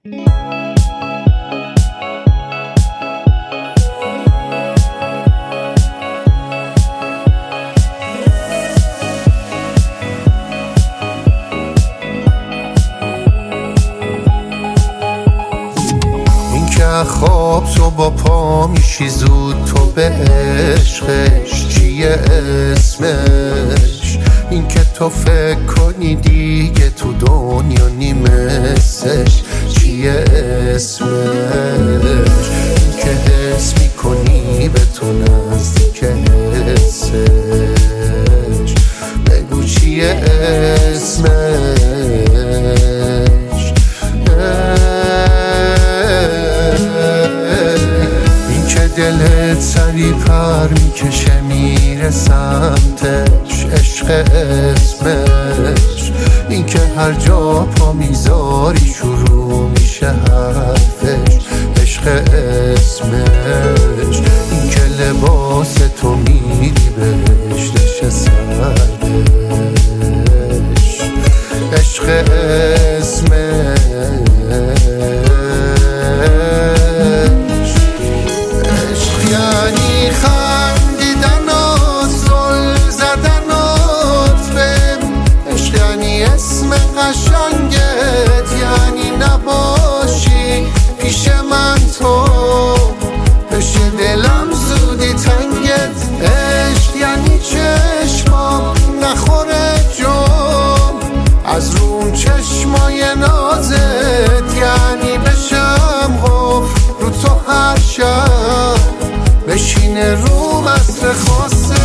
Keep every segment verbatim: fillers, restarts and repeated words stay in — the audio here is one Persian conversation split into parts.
خواب تو با پا میشی زود تو به عشقش چیه اسمش؟ این که تو فکر کنی دیگه تو دنیا نیمستش چیه اسمش؟ این که حس میکنی به تو نزدیک حسش بگو چیه اسمش؟ دلت سری پر میکشه میره سمتش عشق اسمش؟ این که هر جا پا میذاری شروع میشه حرفش عشق اسمش؟ این که لباس تو میری بهش نشه سردش عشق اسمش؟ یعنی خندیدنات زل زدنات بهم عشق، یعنی اسم قشنگت، یعنی نباشی پیش من تو بشه دلم زودی تنگت. عشق یعنی چشمام نخوره جام از روم چشمای نازت، یعنی بشم قفل رو تو هر شب بشینه رو مصر خاصه.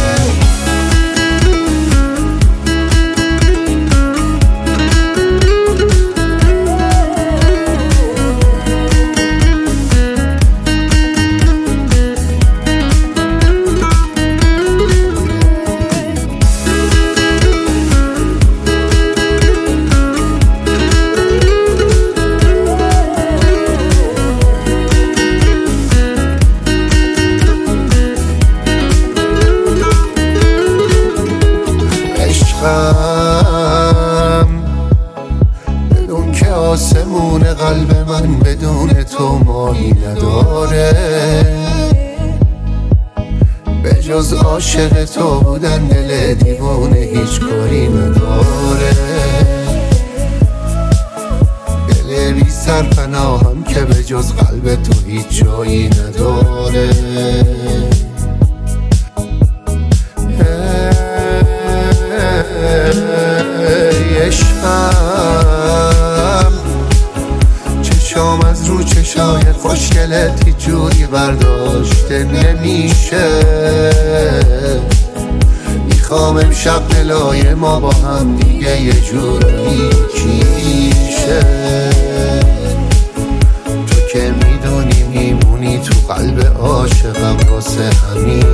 بدون که آسمون قلب من بدون تو مایی نداره، به جز عاشق تو بودن دل دیوانه هیچ کاری نداره. دل بی سرپناهم که به جز قلب تو هیچ جایی نداره. عشقم چشام از رو چشای خوشگلت هیچ جوری برداشته نمیشه. میخوام امشب دلای ما با هم دیگه یه جوری کیشه. تو که میدونی میمونی تو قلب عاشقم واسه همین